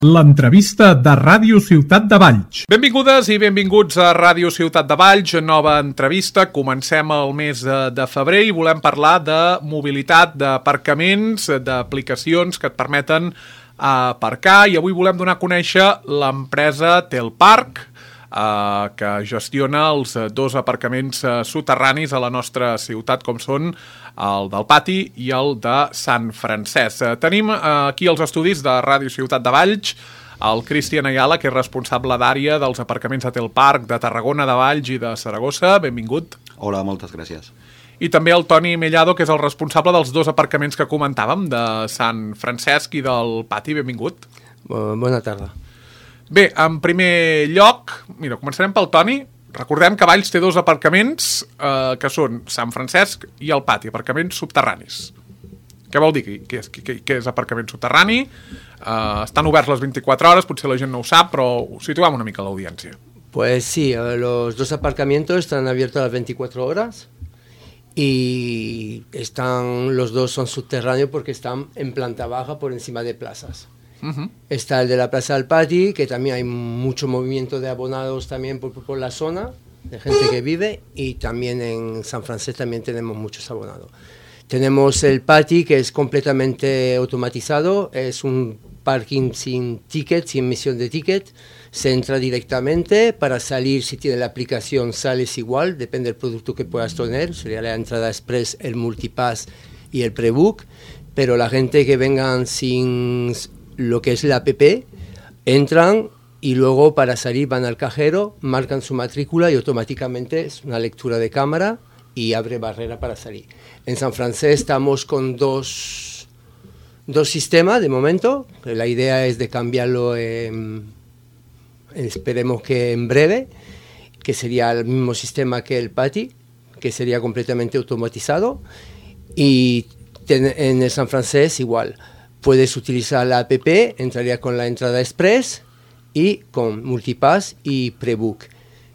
L'entrevista de Ràdio Ciutat de Valls. Benvingudes i benvinguts a Ràdio Ciutat de Valls, nova entrevista. Comencem el mes de febrer i volem parlar de mobilitat, d'aparcaments, d'aplicacions que et permeten aparcar. I avui volem donar a conèixer l'empresa Telpark, que gestiona els dos aparcaments soterranis a la nostra ciutat, com són el del Pati i el de Sant Francesc. Tenim aquí els estudis de Ràdio Ciutat de Valls el Cristian Ayala, que és responsable d'àrea dels aparcaments de Telpark de Tarragona, de Valls i de Saragossa. Benvingut. Hola, moltes gràcies. I també el Toni Mellado, que és el responsable dels dos aparcaments que comentàvem, de Sant Francesc i del Pati. Benvingut. Bona tarda. Bé, en primer lloc, mira, començarem pel Toni. Recordem que Valls té dos aparcaments que són Sant Francesc i el Pati, aparcaments subterranis. Què vol dir? Què és aparcament subterrani? Estan oberts les 24 hores, potser la gent no ho sap, però ho situem una mica a l'audiència. Pues sí, los dos aparcamientos están abiertos a las 24 horas y los dos son subterráneos porque están en planta baja por encima de plazas. Está el de la Plaza del Pati, que también hay mucho movimiento de abonados también por la zona, de gente que vive, y también en San Francesc también tenemos muchos abonados. Tenemos el Pati, que es completamente automatizado, es un parking sin ticket, sin emisión de ticket, se entra directamente, para salir si tiene la aplicación sales igual, depende del producto que puedas tener, sería la entrada express, el multipass y el prebook, pero la gente que vengan sin lo que es la app, entran y luego para salir van al cajero, marcan su matrícula y automáticamente es una lectura de cámara y abre barrera para salir. En San Francesc estamos con dos sistemas de momento, la idea es de cambiarlo esperemos que en breve, que sería el mismo sistema que el Pati, que sería completamente automatizado, y en el San Francesc igual. Puedes utilizar la app, entraría con la entrada express y con multipass y prebook.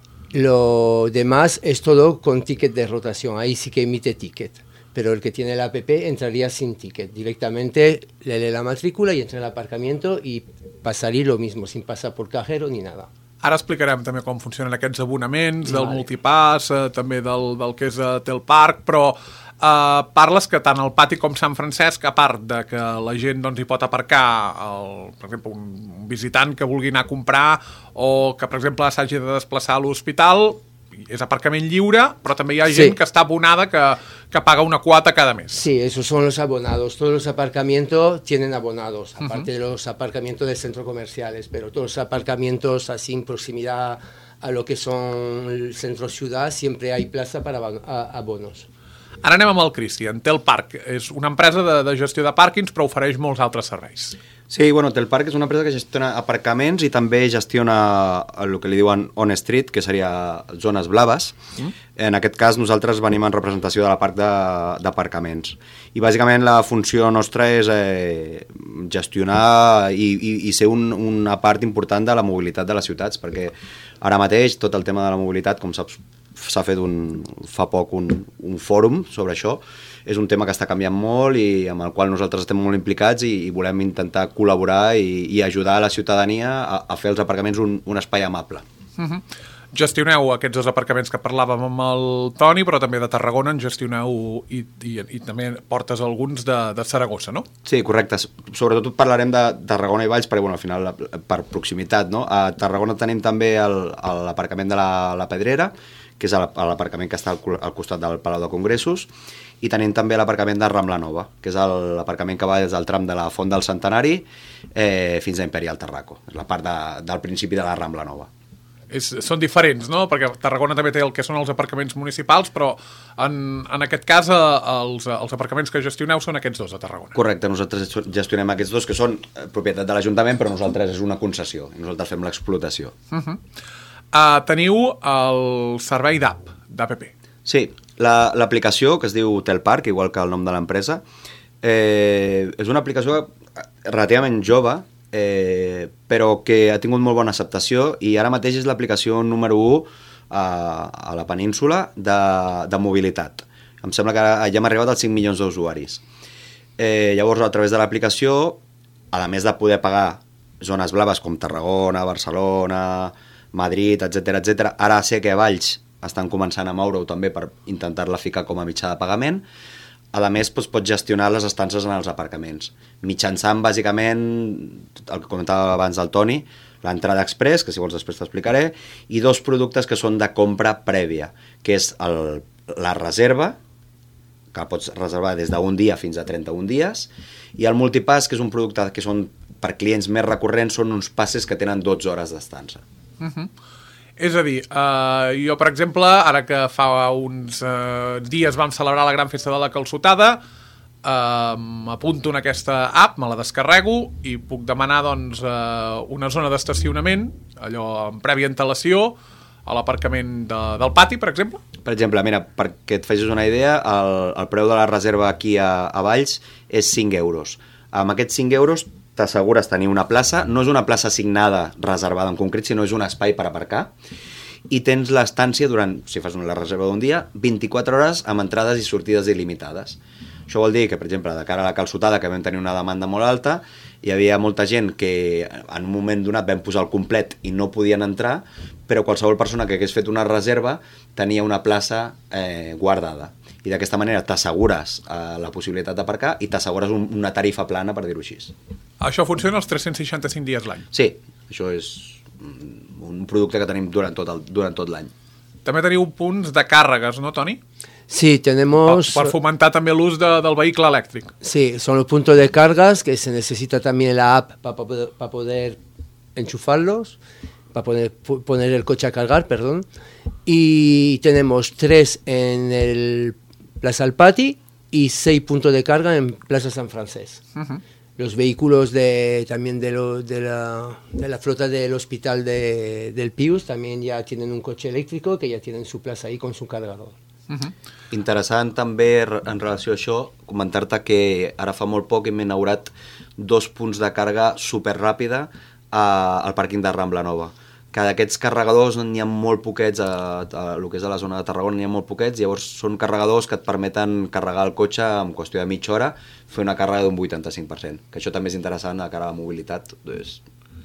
Lo demás es todo con ticket de rotación, ahí sí que emite ticket, pero el que tiene la app entraría sin ticket, directamente le lee la matrícula y entra al aparcamiento y pasaría lo mismo, sin pasar por cajero ni nada. Ara explicarem també com funcionen aquests abonaments, del multipass, també del que és Telpark, però parles que tant el Pati com Sant Francesc, a part de que la gent hi pot aparcar, per exemple, un visitant que vulgui anar a comprar o que, per exemple, s'hagi de desplaçar a l'hospital, és aparcament lliure, però també hi ha gent que està abonada que paga una quota cada mes. Sí, esos son los abonados. Todos los aparcamientos tienen abonados, aparte de los aparcamientos de centros comerciales, pero todos los aparcamientos así en proximidad a lo que son el centro ciudad, siempre hay plaza para abonos. Ara anem amb el Cristian. Telpark és una empresa de gestió de pàrquings, però ofereix molts altres serveis. Sí, bueno, Telpark és una empresa que gestiona aparcaments i també gestiona el que li diuen on street, que seria zones blaves. En aquest cas nosaltres venim en representació de la parc d'aparcaments. I bàsicament la funció nostra és gestionar i ser una part important de la mobilitat de les ciutats, perquè ara mateix tot el tema de la mobilitat, com saps, s'ha fet fa poc un fòrum sobre això. És un tema que està canviant molt i amb el qual nosaltres estem molt implicats i volem intentar col·laborar i ajudar a la ciutadania a fer els aparcaments un espai amable. Gestioneu aquests dos aparcaments que parlàvem amb el Toni, però també de Tarragona en gestioneu i també portes alguns de Saragossa, no? Sí, correcte. Sobretot parlarem de Tarragona i Valls, perquè al final per proximitat, no? A Tarragona tenim també l'aparcament de la Pedrera, que és l'aparcament que està al costat del Palau de Congressos, i tenim també l'aparcament de Rambla Nova, que és l'aparcament que va des del tram de la Font del Centenari fins a Imperial Terraco. És la part del principi de la Rambla Nova. Són diferents, no? Perquè Tarragona també té el que són els aparcaments municipals, però en aquest cas els aparcaments que gestioneu són aquests dos a Tarragona. Correcte, nosaltres gestionem aquests dos que són propietat de l'Ajuntament, però nosaltres és una concessió i nosaltres fem l'explotació. Teniu el servei d'APP. Sí, l'aplicació que es diu Telpark, igual que el nom de l'empresa, és una aplicació relativament jove, però que ha tingut molt bona acceptació i ara mateix és l'aplicació número 1 a la península de mobilitat. Em sembla que ja hem arribat als 5 milions d'usuaris. Llavors, a través de l'aplicació, a més de poder pagar zones blaves com Tarragona, Barcelona, Madrid, etc. Ara sé que a Valls estan començant a moure-ho també per intentar-la ficar com a mitjà de pagament. A més, doncs, pots gestionar les estances en els aparcaments, mitjançant, bàsicament, el que comentava abans del Toni, l'entrada express, que si vols després t'explicaré, i 2 productes que són de compra prèvia, que és la reserva, que pots reservar des d'un dia fins a 31 dies, i el multipass, que és un producte que són per clients més recurrents, són uns passes que tenen 12 hores d'estança. És a dir, jo, per exemple, ara que fa uns dies vam celebrar la gran festa de la calçotada, m'apunto en aquesta app, me la descarrego i puc demanar doncs, una zona d'estacionament, allò amb prèvia antelació, a l'aparcament del pati, per exemple? Per exemple, mira, perquè et facis una idea, el preu de la reserva aquí a Valls és 5 euros. Amb aquests 5 euros t'assegures tenir una plaça, no és una plaça assignada reservada en concret, sinó és un espai per aparcar, i tens l'estància durant, si fas la reserva d'un dia, 24 hores amb entrades i sortides il·limitades. Això vol dir que, per exemple, de cara a la calçotada, que vam tenir una demanda molt alta, hi havia molta gent que en un moment donat vam posar el complet i no podien entrar, però qualsevol persona que hagués fet una reserva tenia una plaça guardada. I d'aquesta manera t'assegures la possibilitat d'aparcar i t'assegures una tarifa plana, per dir-ho així. Això funciona els 365 dies l'any? Sí, això és un producte que tenim durant tot l'any. També teniu punts de càrregues, ¿no, Toni? Sí, tenemos... Per fomentar també l'ús del vehicle elèctric. Sí, son los puntos de cargas que se necesita también la app para poder enchufarlos, para poner el coche a cargar, perdón. Y tenemos 3 en el Plaza Alpati y 6 puntos de carga en Plaza San Francés. Los vehículos también de la flota del hospital del Pius también ya tienen un coche eléctrico que ya tienen su plaza ahí con su cargador. Interessant també en relació a això comentar-te que ara fa molt poc hem inaugurat 2 punts de càrrega superràpida al pàrquing de Rambla Nova. Que d'aquests carregadors n'hi ha molt poquets, a el que és a la zona de Tarragona n'hi ha molt poquets, llavors són carregadors que et permeten carregar el cotxe en qüestió de mitja hora, fer una càrrega d'un 85%, que això també és interessant a cara a la mobilitat. Doncs...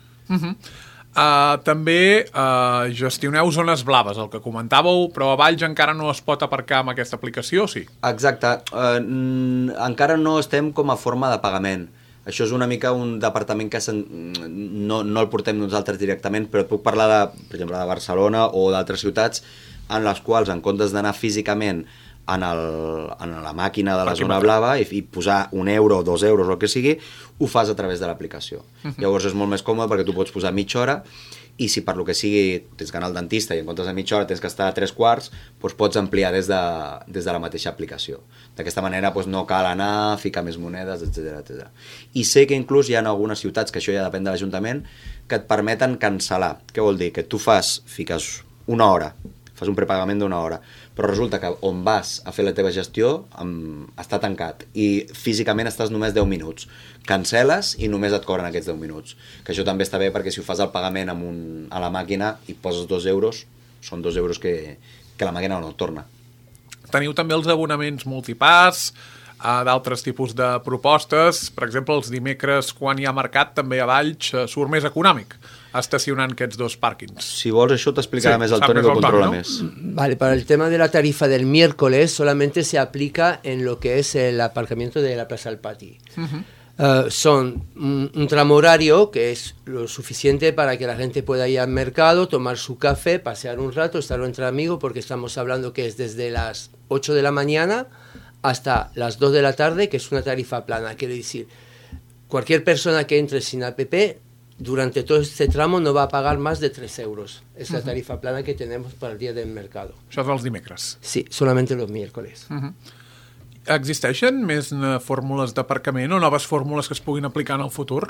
També gestioneu zones blaves, el que comentàveu, però a Valls encara no es pot aparcar amb aquesta aplicació, sí? Exacte, encara no estem com a forma de pagament. Això és una mica un departament que no el portem nosaltres directament, però et puc parlar, per exemple, de Barcelona o d'altres ciutats en les quals, en comptes d'anar físicament en la màquina de la zona blava i posar 1 euro o 2 euros o el que sigui, ho fas a través de l'aplicació. Llavors és molt més còmode perquè tu pots posar mitja hora i si per lo que sigui tens que anar al dentista i en comptes de mitja hora tens que estar a 3/4, doncs pots ampliar des de la mateixa aplicació. D'aquesta manera doncs no cal anar, ficar més monedes, etc. I sé que inclús hi ha algunes ciutats, que això ja depèn de l'Ajuntament, que et permeten cancel·lar. Què vol dir? Que tu fiques 1 hora, fas un prepagament d'1 hora, però resulta que on vas a fer la teva gestió està tancat i físicament estàs només 10 minuts. Cancel·les i només et cobren aquests 10 minuts. Que això també està bé perquè si ho fas el pagament a la màquina i poses 2 euros, són 2 euros que la màquina no et torna. Teniu també els abonaments multipass, d'altres tipus de propostes. Per exemple, els dimecres, quan hi ha mercat, també a Valls surt més econòmic estacionant aquests 2 pàrquings. Si vols això t'explicarà més el Toni, que controla més. Vale, para el tema de la tarifa del miércoles solamente se aplica en lo que es el aparcamiento de la Plaza Alpati. Son un tramo horario que es lo suficiente para que la gente pueda ir al mercado, tomar su café, pasear un rato, estar entre amigos, porque estamos hablando que es desde las 8 de la mañana hasta las 2 de la tarde, que es una tarifa plana. Quiere decir, cualquier persona que entre sin APP durante todo este tramo no va a pagar más de 3 euros. Es la tarifa plana que tenemos para el día del mercado. Això és els dimecres? Sí, solamente los miércoles. Existeixen més fórmules d'aparcament o noves fórmules que es puguin aplicar en el futur?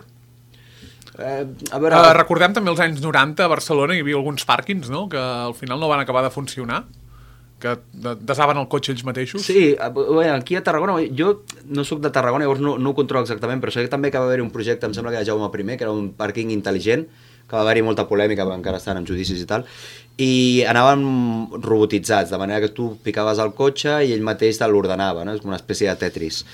Recordem també els anys 90 a Barcelona hi havia alguns pàrquings, no?, que al final no van acabar de funcionar, que desaven el cotxe ells mateixos. Sí, aquí a Tarragona, jo no sóc de Tarragona, llavors no ho controlo exactament, però sé que també que va haver-hi un projecte, em sembla que de Jaume I, que era un pàrquing intel·ligent, que va haver-hi molta polèmica, encara estan en judicis i tal, i anaven robotitzats, de manera que tu picaves el cotxe i ell mateix te l'ordenava, no? És com una espècie de Tetris.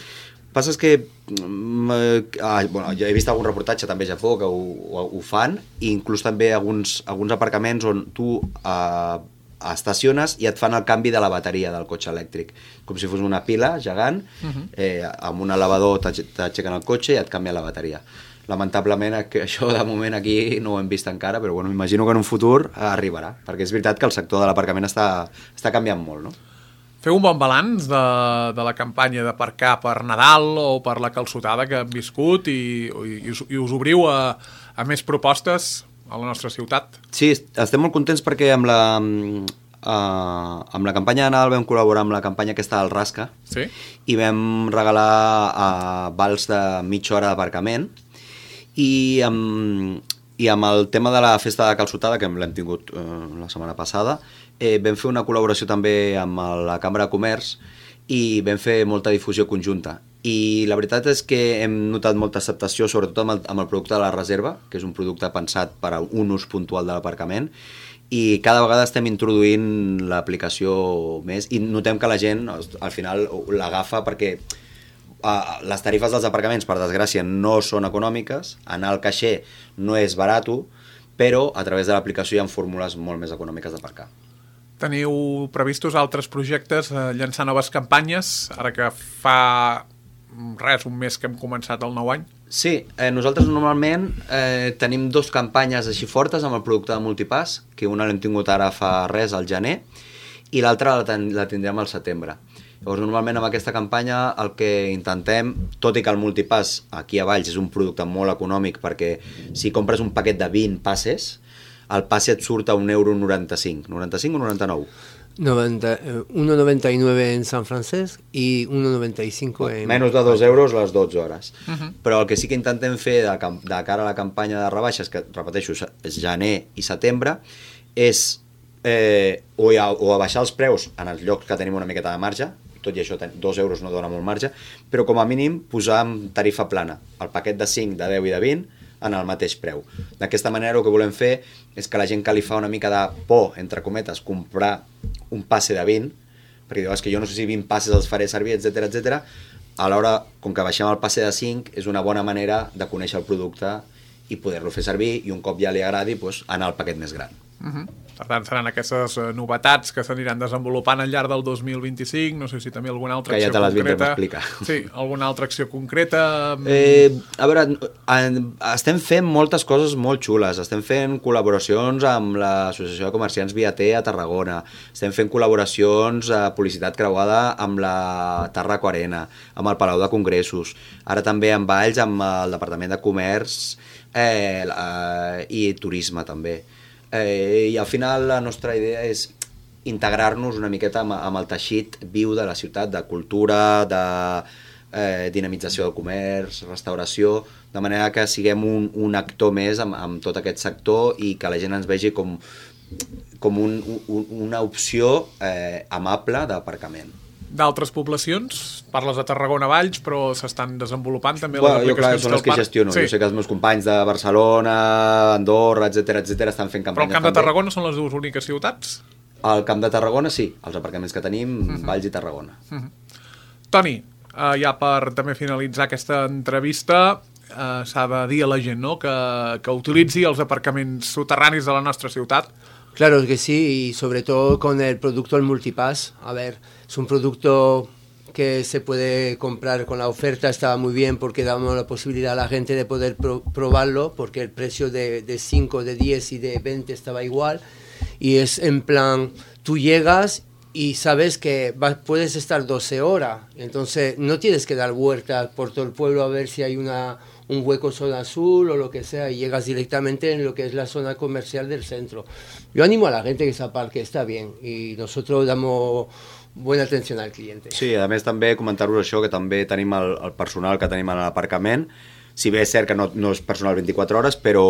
Passa és que bueno, ja he vist algun reportatge també a Japó que ho fan, i inclús també alguns aparcaments on tu estaciones i et fan el canvi de la bateria del cotxe elèctric, com si fos una pila gegant, amb un elevador t'aixequen el cotxe i et canvia la bateria. Lamentablement això de moment aquí no ho hem vist encara, però bueno, m'imagino que en un futur arribarà, perquè és veritat que el sector de l'aparcament està canviant molt, no? Feu un bon balanç de la campanya d'aparcar per Nadal o per la calçotada que hem viscut i us obriu a més propostes a la nostra ciutat? Sí, estem molt contents perquè amb la campanya de Nadal vam col·laborar amb la campanya aquesta del Rasca, sí? I vam regalar vals de mitja hora d'aparcament, i amb el tema de la festa de calçotada, que l'hem tingut la setmana passada, vam fer una col·laboració també amb la Cambra de Comerç i vam fer molta difusió conjunta. I la veritat és que hem notat molta acceptació, sobretot amb el producte de la reserva, que és un producte pensat per a un ús puntual de l'aparcament, i cada vegada estem introduint l'aplicació més i notem que la gent al final l'agafa perquè les tarifes dels aparcaments, per desgràcia, no són econòmiques, anar al caixer no és barat, però a través de l'aplicació hi ha fórmules molt més econòmiques d'aparcar. Teniu previstos altres projectes, llançar noves campanyes, ara que fa un mes que hem començat el nou any? Sí, nosaltres normalment tenim 2 campanyes així fortes amb el producte de Multipass, que una l'hem tingut ara fa res, al gener, i l'altra la tindrem al setembre. Llavors, normalment amb aquesta campanya el que intentem, tot i que el Multipass aquí a Valls és un producte molt econòmic, perquè si compres un paquet de 20 passes, el passe et surt a €1,95. 95 o 99? 1,99 en Sant Francesc i 1,95 en... Menys de 2 euros les 12 hores. Però el que sí que intentem fer de cara a la campanya de rebaixes, que repeteixo, és gener i setembre, és o abaixar els preus en els llocs que tenim una miqueta de marge, tot i això 2 euros no dona molt marge, però com a mínim posar en tarifa plana el paquet de 5, de 10 i de 20 en el mateix preu. D'aquesta manera el que volem fer és que la gent que li fa una mica de por, entre cometes, comprar un passe de 20, perquè diu, que jo no sé si 20 passes els faré servir, etc. Alhora, com que baixem el passe de 5, és una bona manera de conèixer el producte i poder-lo fer servir, i un cop ja li agradi, anar al paquet més gran. Per tant, seran aquestes novetats que s'aniran desenvolupant al llarg del 2025, no sé si també alguna altra acció concreta. Que ja te les explicar. Sí, alguna altra acció concreta? A veure, estem fent moltes coses molt xules, estem fent col·laboracions amb l'Associació de Comerciants Viater a Tarragona, estem fent col·laboracions a publicitat creuada amb la Tarraco Arena, amb el Palau de Congressos, ara també amb Valls, amb el Departament de Comerç i Turisme també. I al final la nostra idea és integrar-nos una miqueta amb el teixit viu de la ciutat, de cultura, de dinamització del comerç, restauració, de manera que siguem un actor més amb tot aquest sector i que la gent ens vegi com una opció amable d'aparcament. D'altres poblacions? Parles de Tarragona Valls, però s'estan desenvolupant també les aplicacions del parc. Jo, clar, són les que gestiono. Jo sé que els meus companys de Barcelona, Andorra, etc estan fent campanyes. Però el Camp de Tarragona són les 2 úniques ciutats? Al Camp de Tarragona sí, els aparcaments que tenim, Valls i Tarragona. Toni, ja per també finalitzar aquesta entrevista, s'ha de dir a la gent que utilitzi els aparcaments soterranis de la nostra ciutat. Claro que sí, y sobre todo con el producto del Multipass. A ver, es un producto que se puede comprar con la oferta, estaba muy bien porque damos la posibilidad a la gente de poder probarlo, porque el precio de 5, de 10 y de 20 estaba igual, y es en plan, tú llegas y sabes que puedes estar 12 horas, entonces no tienes que dar vueltas por todo el pueblo a ver si hay un hueco zona azul o lo que sea, y llegas directamente en lo que es la zona comercial del centro. Yo animo a la gente que se aparque, està bien, i nosaltres damos bona atenció al client. Sí, a més també comentar-vos això, que també tenim el personal que tenim a l'aparcament, si bé és cert que no és personal 24 hores, però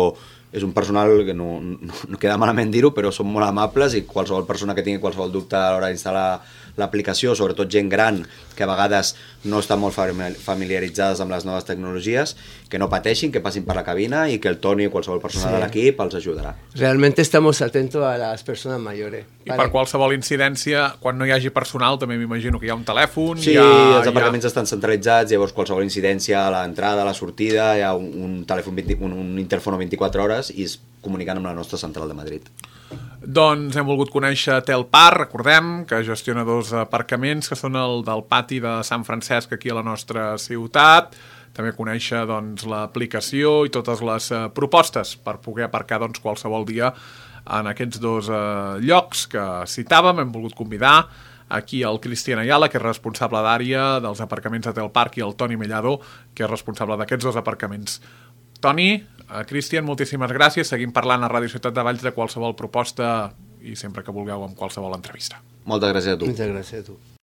és un personal que no queda malament dir-ho, però són molt amables i qualsevol persona que tingui qualsevol dubte a l'hora d'instal·lar l'aplicació, sobretot gent gran que a vegades no estan molt familiaritzades amb les noves tecnologies, que no pateixin, que passin per la cabina i que el Toni o qualsevol persona de l'equip els ajudarà. Realmente estamos atentos a las personas mayores. I per qualsevol incidència, quan no hi hagi personal, també m'imagino que hi ha un telèfon... Sí, els aparcaments estan centralitzats, llavors qualsevol incidència a l'entrada, a la sortida, hi ha un telèfon, un interfono 24 hores i es comunicant amb la nostra central de Madrid. Doncs hem volgut conèixer Telpar, recordem que gestiona 2 aparcaments que són el del pati de Sant Francesc aquí a la nostra ciutat, també conèixer doncs, l'aplicació i totes les propostes per poder aparcar doncs, qualsevol dia en aquests 2 llocs que citàvem. Hem volgut convidar aquí el Cristian Ayala, que és responsable d'àrea dels aparcaments de Telparc, i el Toni Mellado, que és responsable d'aquests 2 aparcaments. Toni, Cristian, moltíssimes gràcies. Seguim parlant a Ràdio Ciutat de Valls de qualsevol proposta i sempre que vulgueu amb qualsevol entrevista. Moltes gràcies a tu. Moltes gràcies a tu.